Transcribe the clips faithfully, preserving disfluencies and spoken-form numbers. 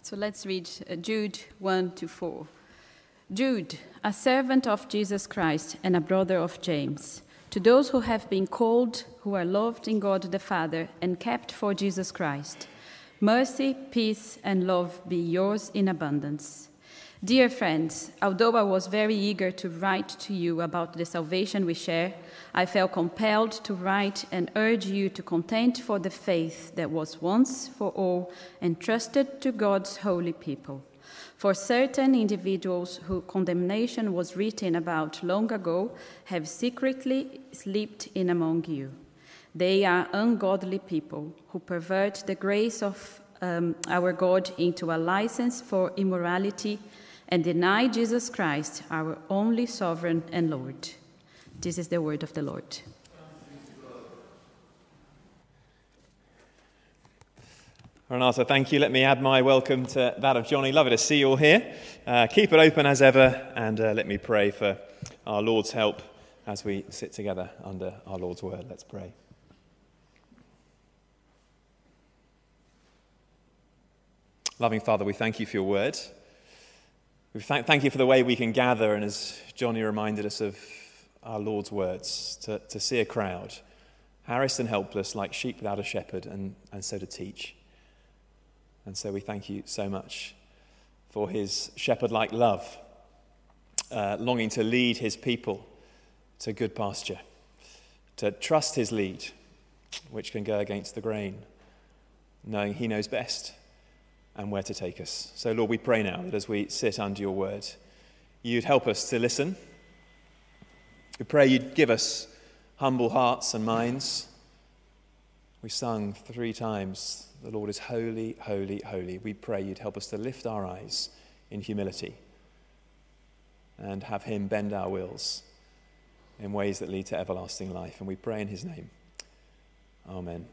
right, so let's read uh, Jude one to four. Jude, a servant of Jesus Christ and a brother of James, to those who have been called, who are loved in God the Father and kept for Jesus Christ, mercy, peace, and love be yours in abundance. Dear friends, although I was very eager to write to you about the salvation we share, I felt compelled to write and urge you to contend for the faith that was once for all entrusted to God's holy people. For certain individuals whose condemnation was written about long ago have secretly slipped in among you. They are ungodly people who pervert the grace of um, our God into a license for immorality and deny Jesus Christ, our only sovereign and Lord. This is the word of the Lord. Renata, thank you. Let me add my welcome to that of Johnny. Lovely to see you all here. Uh, keep it open as ever, and uh, let me pray for our Lord's help as we sit together under our Lord's word. Let's pray. Loving Father, we thank you for your word. We thank, thank you for the way we can gather, and as Johnny reminded us of our Lord's words, to, to see a crowd, harassed and helpless like sheep without a shepherd, and, and so to teach. And so we thank you so much for his shepherd-like love, uh, longing to lead his people to good pasture, to trust his lead, which can go against the grain, knowing he knows best and where to take us. So, Lord, we pray now that as we sit under your word, you'd help us to listen. We pray you'd give us humble hearts and minds. We sung three times, the Lord is holy, holy, holy. We pray you'd help us to lift our eyes in humility and have him bend our wills in ways that lead to everlasting life. And we pray in his name. Amen.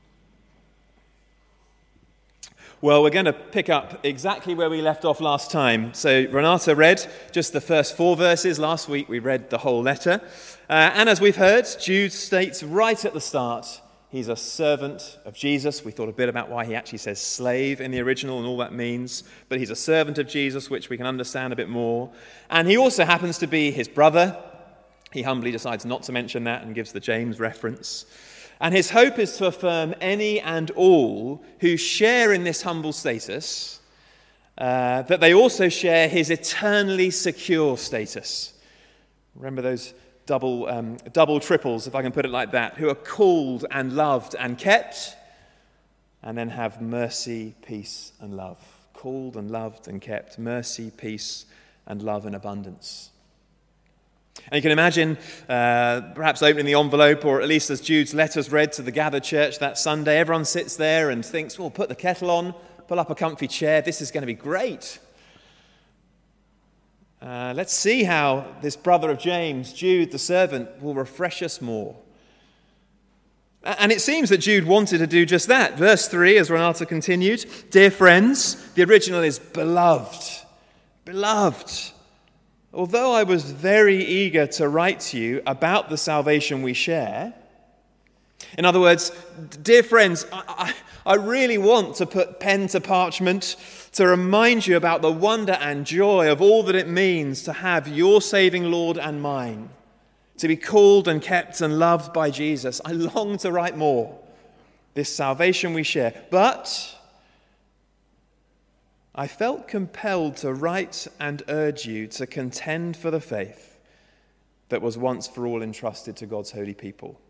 Well, we're going to pick up exactly where we left off last time. So Renata read just the first four verses. Last week we read the whole letter. Uh, and as we've heard, Jude states right at the start, he's a servant of Jesus. We thought a bit about why he actually says slave in the original and all that means. But he's a servant of Jesus, which we can understand a bit more. And he also happens to be his brother. He humbly decides not to mention that and gives the James reference. And his hope is to affirm any and all who share in this humble status, uh, that they also share his eternally secure status. Remember those double, um, double triples, if I can put it like that, who are called and loved and kept, and then have mercy, peace, and love. Called and loved and kept, mercy, peace, and love in abundance. And you can imagine uh, perhaps opening the envelope, or at least as Jude's letters read to the gathered church that Sunday, everyone sits there and thinks, well, put the kettle on, pull up a comfy chair, this is going to be great. Uh, let's see how this brother of James, Jude the servant, will refresh us more. And it seems that Jude wanted to do just that. Verse three, as Renata continued, dear friends, the original is beloved, beloved. Although I was very eager to write to you about the salvation we share, in other words, dear friends, I, I, I really want to put pen to parchment to remind you about the wonder and joy of all that it means to have your saving Lord and mine, to be called and kept and loved by Jesus. I long to write more, this salvation we share, but I felt compelled to write and urge you to contend for the faith that was once for all entrusted to God's holy people.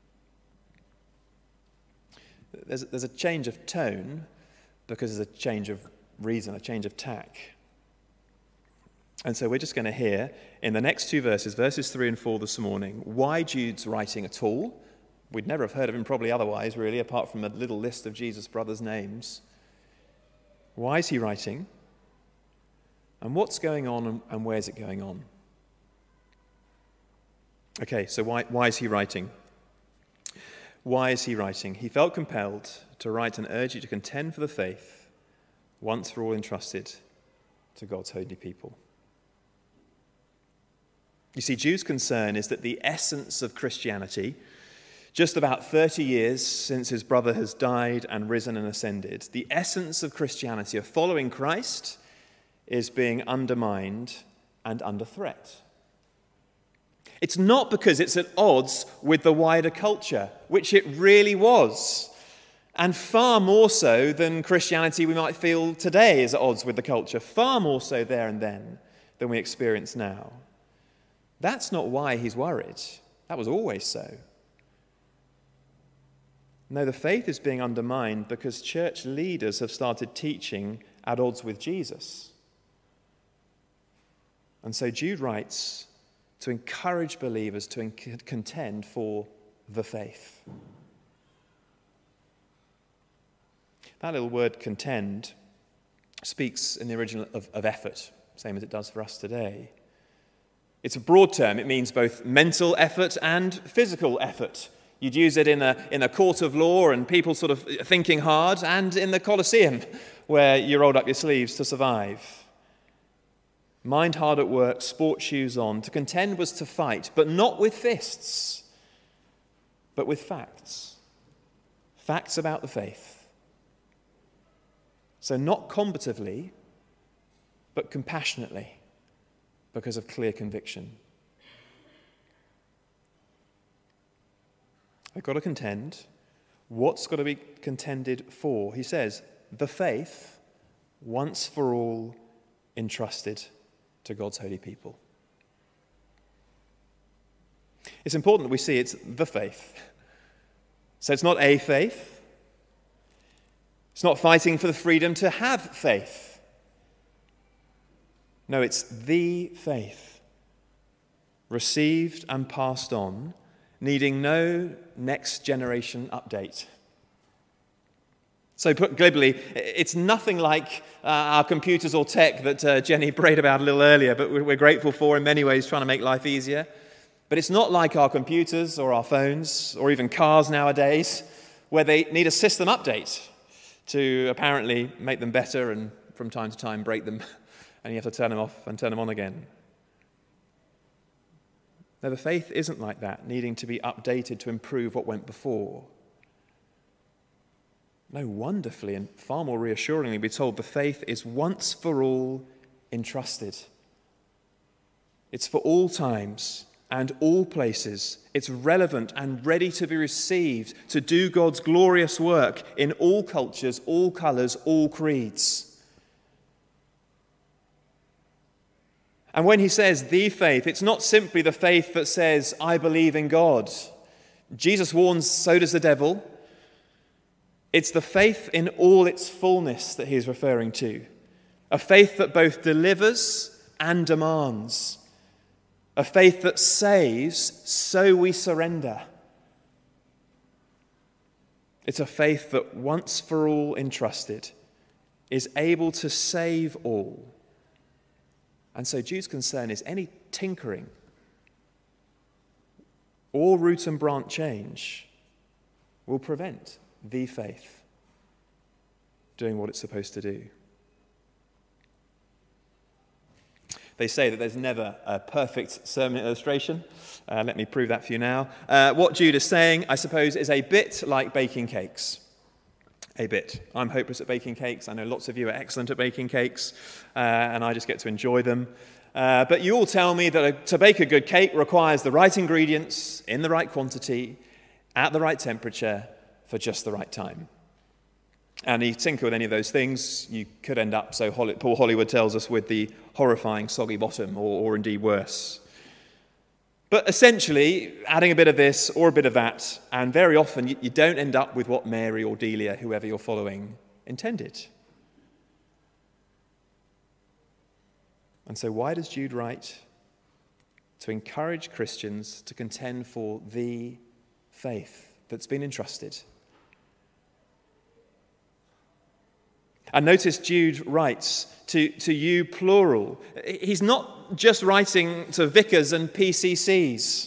There's, there's a change of tone because there's a change of reason, a change of tack. And so we're just going to hear in the next two verses, verses three and four this morning, why Jude's writing at all. We'd never have heard of him probably otherwise, really, apart from a little list of Jesus' brothers' names. Why is he writing? And what's going on, and where's it going on? Okay, so why, why is he writing? Why is he writing? He felt compelled to write and urge you to contend for the faith once for all entrusted to God's holy people. You see, Jude's concern is that the essence of Christianity, just about thirty years since his brother has died and risen and ascended, the essence of Christianity, of following Christ, is being undermined and under threat. It's not because it's at odds with the wider culture, which it really was, and far more so than Christianity we might feel today is at odds with the culture, far more so there and then than we experience now. That's not why he's worried. That was always so. No, the faith is being undermined because church leaders have started teaching at odds with Jesus. And so Jude writes to encourage believers to contend for the faith. That little word contend speaks in the original of, of effort, same as it does for us today. It's a broad term. It means both mental effort and physical effort. You'd use it in a, in a court of law and people sort of thinking hard, and in the Colosseum where you rolled up your sleeves to survive. Mind hard at work, sports shoes on. To contend was to fight, but not with fists, but with facts. Facts about the faith. So not combatively, but compassionately, because of clear conviction. I've got to contend. What's got to be contended for? He says, the faith, once for all entrusted to God's holy people. It's important that we see it's the faith. So it's not a faith. It's not fighting for the freedom to have faith. No, it's the faith, received and passed on, needing no next generation update. So put glibly, it's nothing like uh, our computers or tech that uh, Jenny prayed about a little earlier, but we're grateful for in many ways, trying to make life easier. But it's not like our computers or our phones or even cars nowadays, where they need a system update to apparently make them better and from time to time break them, and you have to turn them off and turn them on again. No, the faith isn't like that, needing to be updated to improve what went before. No, wonderfully and far more reassuringly, we're told the faith is once for all entrusted. It's for all times and all places. It's relevant and ready to be received to do God's glorious work in all cultures, all colours, all creeds. And when he says the faith, it's not simply the faith that says, I believe in God. Jesus warns, so does the devil. It's the faith in all its fullness that he is referring to. A faith that both delivers and demands. A faith that saves, so we surrender. It's a faith that once for all entrusted is able to save all. And so Jude's concern is any tinkering or root and branch change will prevent the faith doing what it's supposed to do. They say that there's never a perfect sermon illustration. Uh, let me prove that for you now. Uh, what Jude is saying, I suppose, is a bit like baking cakes. A bit. I'm hopeless at baking cakes. I know lots of you are excellent at baking cakes, uh, and I just get to enjoy them. Uh, but you all tell me that a, to bake a good cake requires the right ingredients, in the right quantity, at the right temperature, for just the right time. And you tinker with any of those things, you could end up, so Holly, Paul Hollywood tells us, with the horrifying soggy bottom, or, or indeed worse. But essentially, adding a bit of this or a bit of that, and very often you, you don't end up with what Mary or Delia, whoever you're following, intended. And so why does Jude write? To encourage Christians to contend for the faith that's been entrusted. And notice Jude writes to, to you plural. He's not just writing to vicars and P C Cs.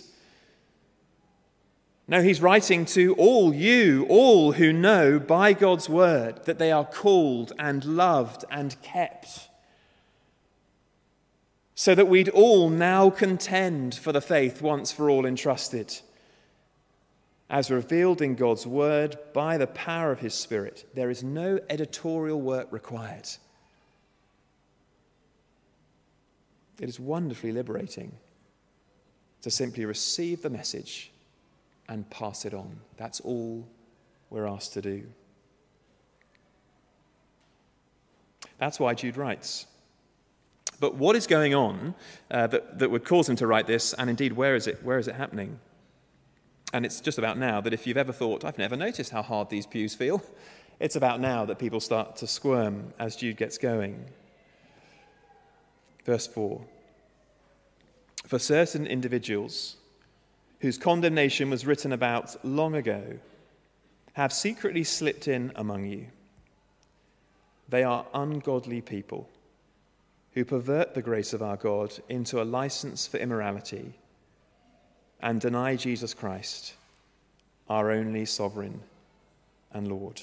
No, he's writing to all you, all who know by God's word that they are called and loved and kept. So that we'd all now contend for the faith once for all entrusted. as revealed in God's word by the power of his Spirit. There is no editorial work required. It is wonderfully liberating to simply receive the message and pass it on. That's all we're asked to do. That's why Jude writes. But what is going on uh, that, that would cause him to write this, and indeed where is it, where is it happening? And it's just about now that if you've ever thought, I've never noticed how hard these pews feel, it's about now that people start to squirm as Jude gets going. Verse four. For certain individuals whose condemnation was written about long ago have secretly slipped in among you. They are ungodly people who pervert the grace of our God into a license for immorality and deny Jesus Christ, our only sovereign and Lord.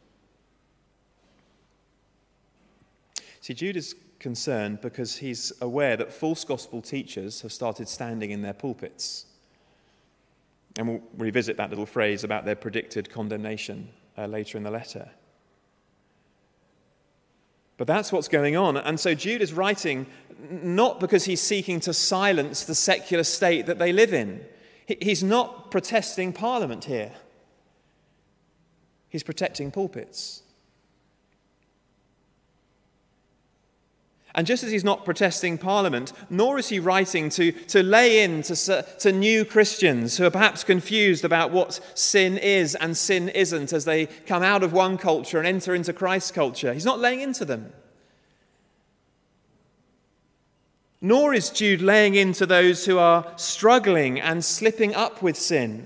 See, Jude is concerned because he's aware that false gospel teachers have started standing in their pulpits. And we'll revisit that little phrase about their predicted condemnation uh, later in the letter. But that's what's going on. And so Jude is writing not because he's seeking to silence the secular state that they live in. He's not protesting Parliament here. He's protecting pulpits. And just as he's not protesting Parliament, nor is he writing to, to lay in to, to new Christians who are perhaps confused about what sin is and sin isn't as they come out of one culture and enter into Christ's culture. He's not laying into them. Nor is Jude laying into those who are struggling and slipping up with sin.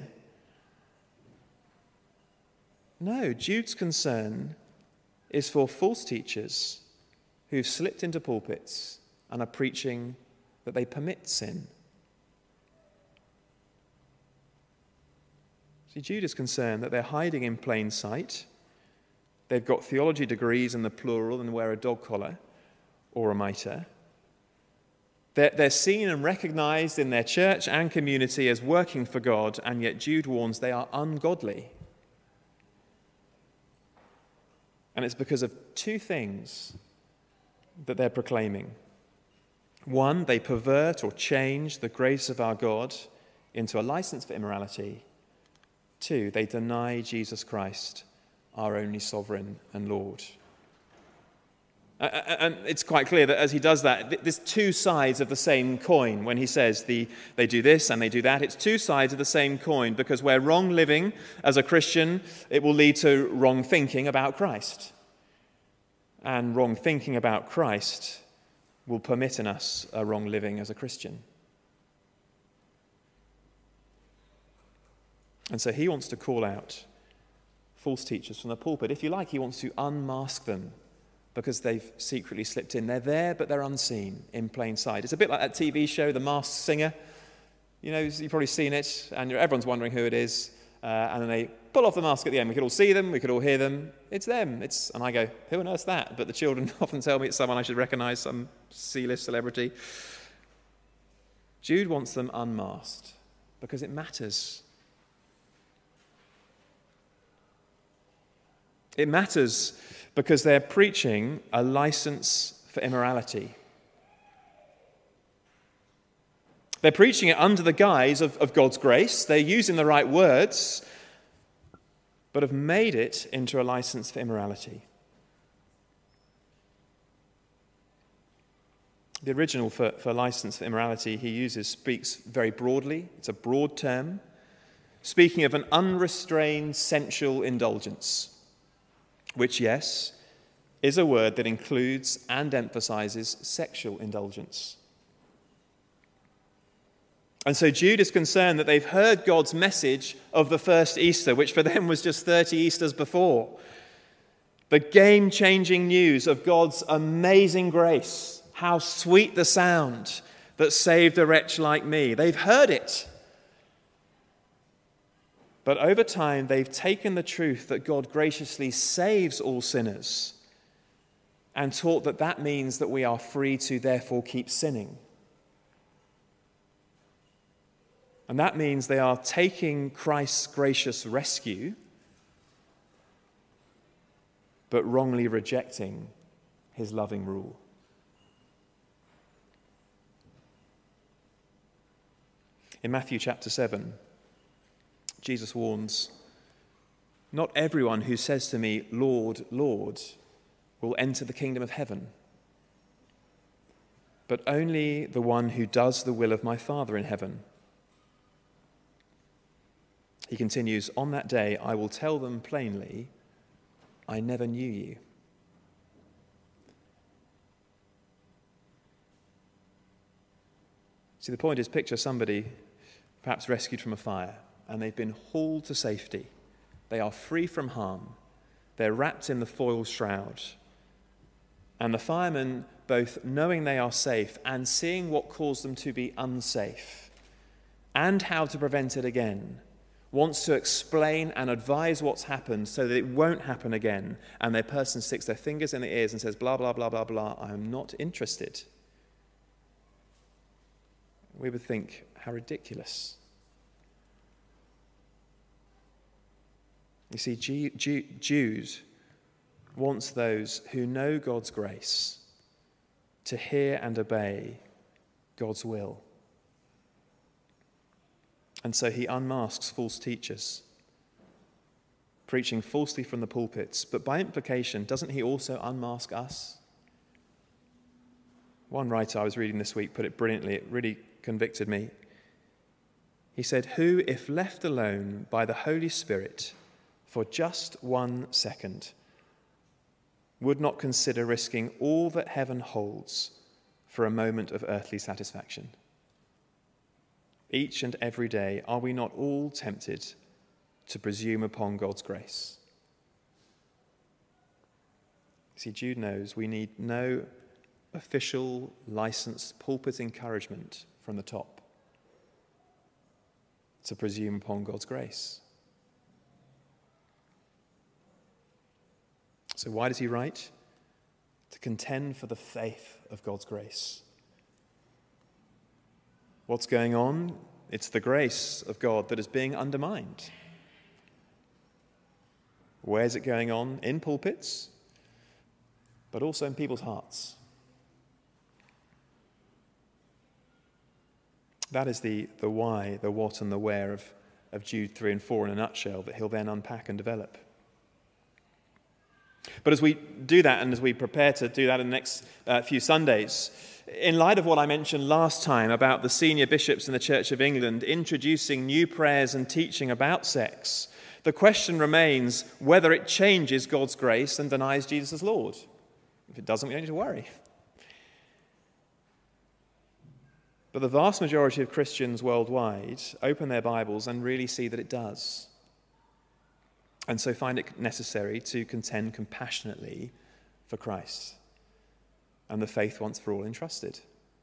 No, Jude's concern is for false teachers who've slipped into pulpits and are preaching that they permit sin. See, Jude is concerned that they're hiding in plain sight. They've got theology degrees in the plural and wear a dog collar or a mitre. They're, they're seen and recognized in their church and community as working for God, and yet Jude warns they are ungodly. And it's because of two things that they're proclaiming. One, they pervert or change the grace of our God into a license for immorality. Two, they deny Jesus Christ, our only sovereign and Lord. And it's quite clear that as he does that, there's two sides of the same coin when he says the, they do this and they do that. It's two sides of the same coin, because where wrong living as a Christian, it will lead to wrong thinking about Christ. And wrong thinking about Christ will permit in us a wrong living as a Christian. And so he wants to call out false teachers from the pulpit. If you like, he wants to unmask them because they've secretly slipped in. They're there, but they're unseen in plain sight. It's a bit like that T V show, The Masked Singer. You know, you've probably seen it, and everyone's wondering who it is. Uh, and then they pull off the mask at the end. We could all see them, we could all hear them. It's them. It's and I go, who on earth's that? But the children often tell me it's someone I should recognize, some C-list celebrity. Jude wants them unmasked because it matters. It matters because they're preaching a license for immorality. They're preaching it under the guise of, of God's grace. They're using the right words, but have made it into a license for immorality. The original for, for license for immorality he uses speaks very broadly. It's a broad term, speaking of an unrestrained sensual indulgence, which, yes, is a word that includes and emphasizes sexual indulgence. And so Jude is concerned that they've heard God's message of the first Easter, which for them was just thirty Easters before. The game-changing news of God's amazing grace. How sweet the sound that saved a wretch like me. They've heard it. But over time, they've taken the truth that God graciously saves all sinners and taught that that means that we are free to therefore keep sinning. And that means they are taking Christ's gracious rescue, but wrongly rejecting his loving rule. In Matthew chapter seven, Jesus warns, "Not everyone who says to me, 'Lord, Lord,' will enter the kingdom of heaven, but only the one who does the will of my Father in heaven." He continues, "On that day I will tell them plainly, 'I never knew you.'" See, the point is, picture somebody perhaps rescued from a fire, and they've been hauled to safety. They are free from harm. They're wrapped in the foil shroud. And the firemen, both knowing they are safe and seeing what caused them to be unsafe, and how to prevent it again, wants to explain and advise what's happened so that it won't happen again. And their person sticks their fingers in their ears and says, blah, blah, blah, blah, blah, I am not interested. We would think, how ridiculous. You see, G- G- Jude wants those who know God's grace to hear and obey God's will. And so he unmasks false teachers, preaching falsely from the pulpits. But by implication, doesn't he also unmask us? One writer I was reading this week put it brilliantly. It really convicted me. He said, "Who, if left alone by the Holy Spirit for just one second, would not consider risking all that heaven holds for a moment of earthly satisfaction? Each and every day, are we not all tempted to presume upon God's grace?" See, Jude knows we need no official, licensed pulpit encouragement from the top to presume upon God's grace. So why does he write? To contend for the faith of God's grace. What's going on? It's the grace of God that is being undermined. Where's it going on? In pulpits, but also in people's hearts. That is the, the why, the what, and the where of, of Jude three and four in a nutshell that he'll then unpack and develop. But as we do that, and as we prepare to do that in the next uh, few Sundays, in light of what I mentioned last time about the senior bishops in the Church of England introducing new prayers and teaching about sex, the question remains whether it changes God's grace and denies Jesus as Lord. If it doesn't, we don't need to worry. But the vast majority of Christians worldwide open their Bibles and really see that it does, and so find it necessary to contend compassionately for Christ and the faith once for all entrusted.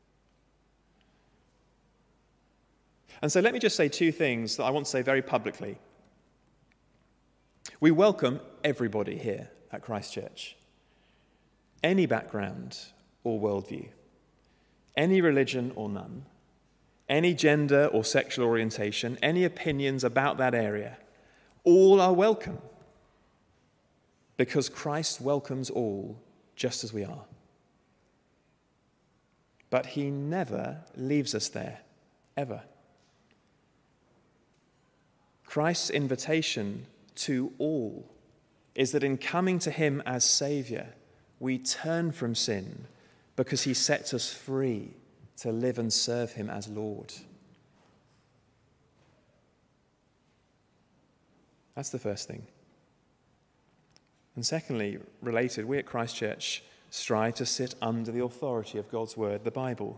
And so let me just say two things that I want to say very publicly. We welcome everybody here at Christ Church, any background or worldview, any religion or none, any gender or sexual orientation, any opinions about that area. All are welcome, because Christ welcomes all just as we are. But he never leaves us there, ever. Christ's invitation to all is that in coming to him as Saviour, we turn from sin because he sets us free to live and serve him as Lord. That's the first thing. And secondly, related, we at Christ Church strive to sit under the authority of God's word, the Bible.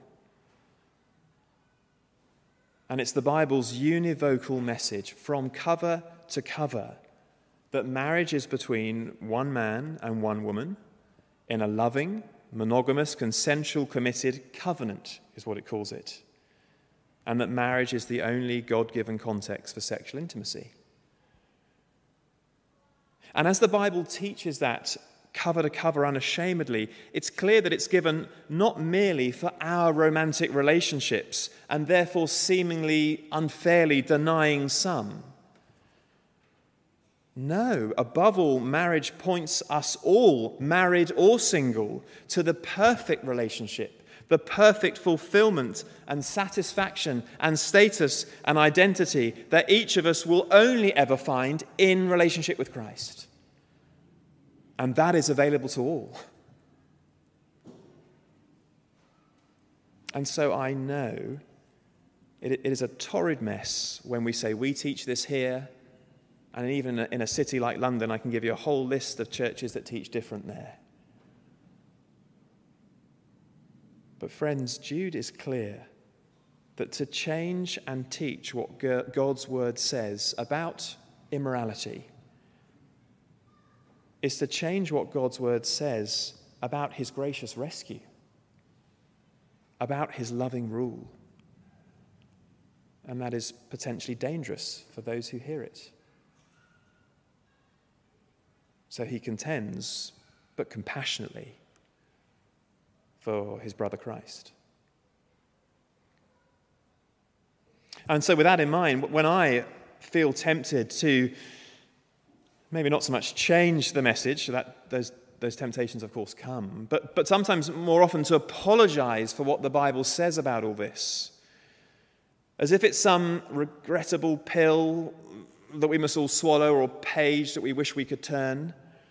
And it's the Bible's univocal message from cover to cover that marriage is between one man and one woman in a loving, monogamous, consensual, committed covenant, is what it calls it. And that marriage is the only God-given context for sexual intimacy. And as the Bible teaches that cover to cover unashamedly, it's clear that it's given not merely for our romantic relationships and therefore seemingly unfairly denying some. No, above all, marriage points us all, married or single, to the perfect relationship, the perfect fulfillment and satisfaction and status and identity that each of us will only ever find in relationship with Christ. And that is available to all. And so I know it, it is a torrid mess when we say we teach this here, and even in a city like London, I can give you a whole list of churches that teach different there. But friends, Jude is clear that to change and teach what God's word says about immorality is to change what God's word says about his gracious rescue, about his loving rule. And that is potentially dangerous for those who hear it. So he contends, but compassionately, for his brother Christ. And so with that in mind, when I feel tempted to maybe not so much change the message, that those, those temptations of course come, but, but sometimes more often to apologize for what the Bible says about all this, as if it's some regrettable pill that we must all swallow or page that we wish we could turn.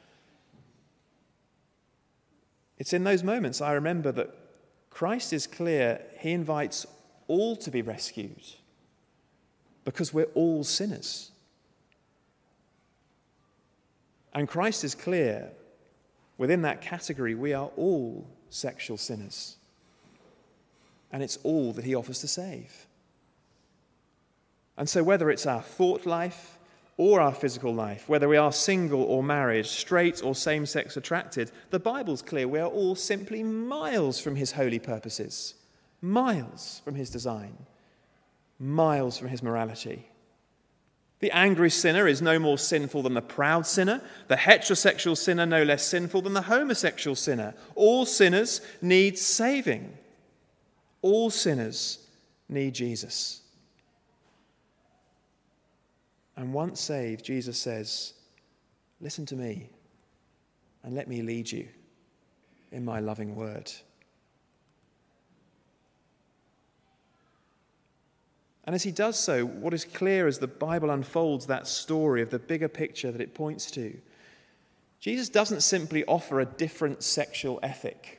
It's in those moments I remember that Christ is clear. He invites all to be rescued because we're all sinners. And Christ is clear. Within that category, we are all sexual sinners. And it's all that he offers to save. And so whether it's our thought life or our physical life, whether we are single or married, straight or same-sex attracted, the Bible's clear we are all simply miles from his holy purposes, miles from his design, miles from his morality. The angry sinner is no more sinful than the proud sinner, the heterosexual sinner no less sinful than the homosexual sinner. All sinners need saving. All sinners need Jesus. And once saved, Jesus says, listen to me and let me lead you in my loving word. And as he does so, what is clear as the Bible unfolds that story of the bigger picture that it points to, Jesus doesn't simply offer a different sexual ethic.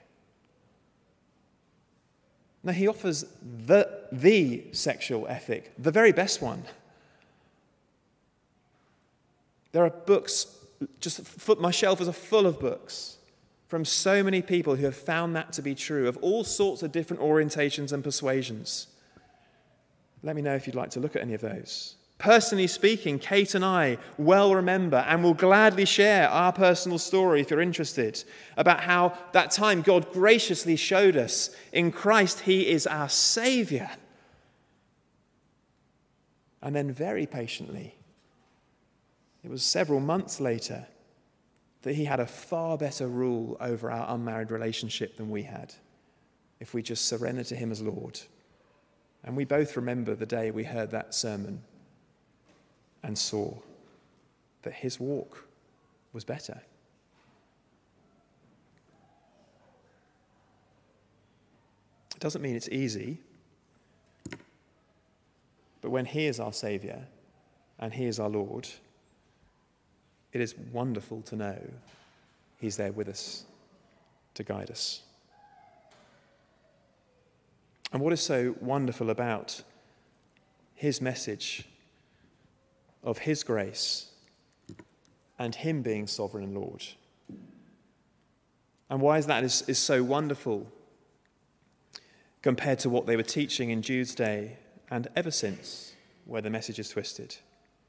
No, he offers the, the sexual ethic, the very best one. There are books, just my shelves are full of books from so many people who have found that to be true, of all sorts of different orientations and persuasions. Let me know if you'd like to look at any of those. Personally speaking, Kate and I well remember and will gladly share our personal story if you're interested, about how that time God graciously showed us in Christ he is our Saviour. And then very patiently, it was several months later that he had a far better rule over our unmarried relationship than we had, if we just surrender to him as Lord. And we both remember the day we heard that sermon and saw that his walk was better. It doesn't mean it's easy, but when he is our Saviour and he is our Lord, it is wonderful to know he's there with us to guide us. And what is so wonderful about his message of his grace and him being sovereign and Lord? And why is that is, is so wonderful compared to what they were teaching in Jude's day and ever since, where the message is twisted?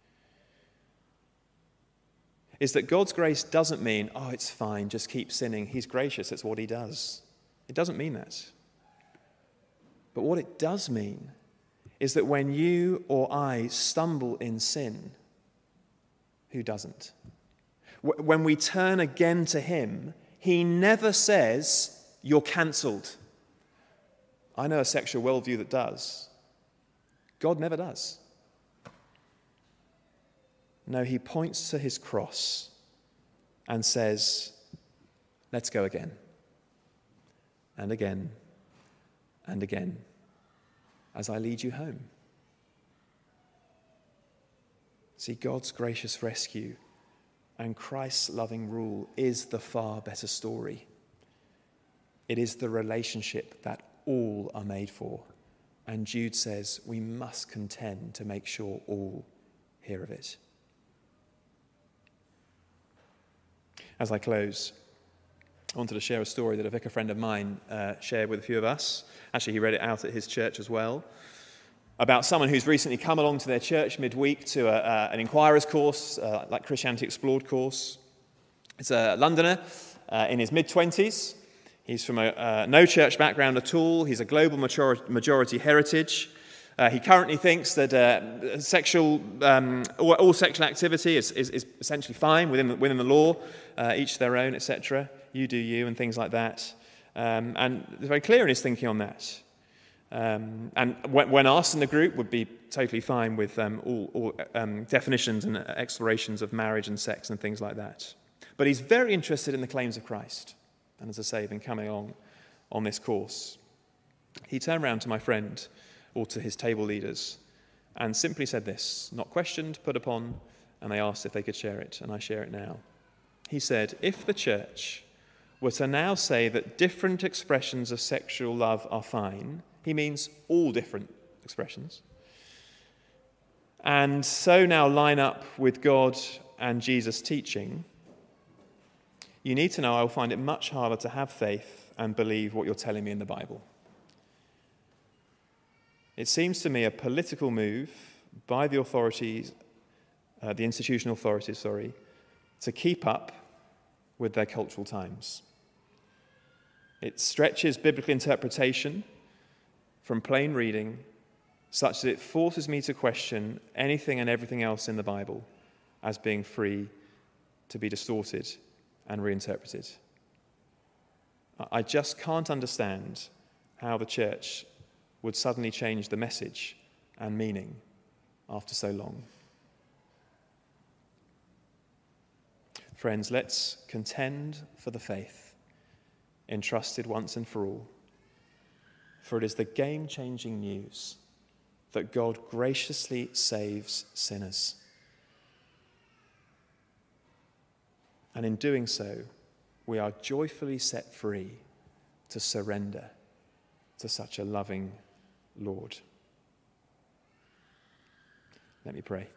Is that God's grace doesn't mean, oh, it's fine, just keep sinning. He's gracious, it's what he does. It doesn't mean that. But what it does mean is that when you or I stumble in sin, who doesn't? when we turn again to him, he never says, you're cancelled. I know a sexual worldview that does. God never does. No, he points to his cross and says, let's go again, and again, and again, as I lead you home. See, God's gracious rescue and Christ's loving rule is the far better story. It is the relationship that all are made for. And Jude says we must contend to make sure all hear of it. As I close, I wanted to share a story that a vicar friend of mine uh, shared with a few of us. Actually, he read it out at his church as well, about someone who's recently come along to their church midweek to a, uh, an inquirer's course, uh, like Christianity Explored course. It's a Londoner uh, in his mid-twenties. He's from a uh, no church background at all. He's a global majority, majority heritage. Uh, he currently thinks that uh, sexual, um, all, all sexual activity is, is, is essentially fine within the, within the law, uh, each their own, et cetera. You do you, and things like that. Um, and he's very clear in his thinking on that. Um, and when, when asked in the group, would be totally fine with um, all, all um, definitions and explorations of marriage and sex and things like that. But he's very interested in the claims of Christ. And as I say, been coming along on this course. He turned around to my friend, or to his table leaders, and simply said this, not questioned, put upon, and they asked if they could share it, and I share it now. He said, if the church were to now say that different expressions of sexual love are fine, he means all different expressions, and so now line up with God and Jesus' teaching, you need to know I will find it much harder to have faith and believe what you're telling me in the Bible. It seems to me a political move by the authorities, uh, the institutional authorities, sorry, to keep up with their cultural times. It stretches biblical interpretation from plain reading such that it forces me to question anything and everything else in the Bible as being free to be distorted and reinterpreted. I just can't understand how the church would suddenly change the message and meaning after so long. Friends, let's contend for the faith entrusted once and for all, for it is the game-changing news that God graciously saves sinners. And in doing so, we are joyfully set free to surrender to such a loving Lord. Let me pray.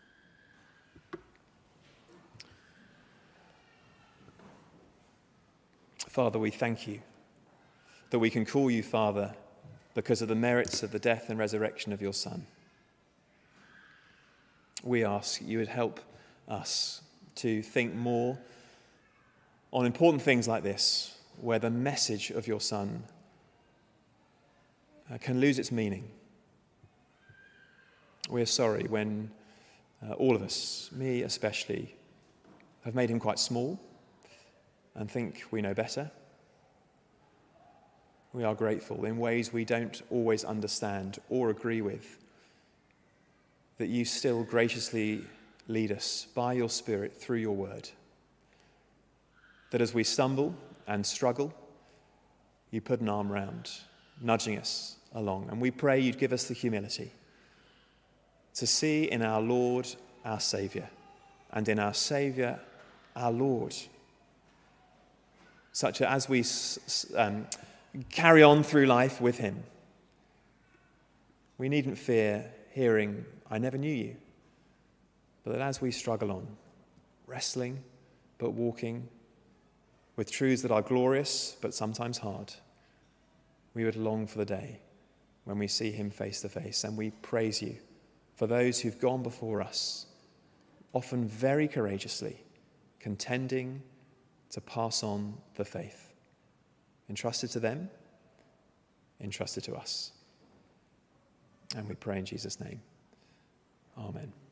Father, we thank you that we can call you Father because of the merits of the death and resurrection of your Son. We ask you would help us to think more on important things like this, where the message of your Son uh, can lose its meaning. We are sorry when uh, all of us, me especially, have made him quite small and think we know better. We are grateful in ways we don't always understand or agree with, that you still graciously lead us by your Spirit through your word. That as we stumble and struggle, you put an arm round, nudging us along. And we pray you'd give us the humility to see in our Lord our Saviour, and in our Saviour our Lord, such that as we um, carry on through life with him, we needn't fear hearing, I never knew you. But that as we struggle on, wrestling but walking, with truths that are glorious but sometimes hard, we would long for the day when we see him face to face. And we praise you for those who've gone before us, often very courageously, contending to pass on the faith. Entrusted to them, entrusted to us. And we pray in Jesus' name. Amen.